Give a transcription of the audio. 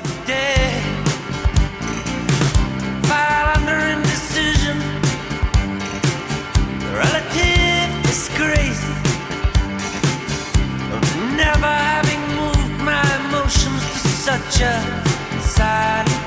day. File under indecision, relative disgrace of never having moved my emotions to such a silent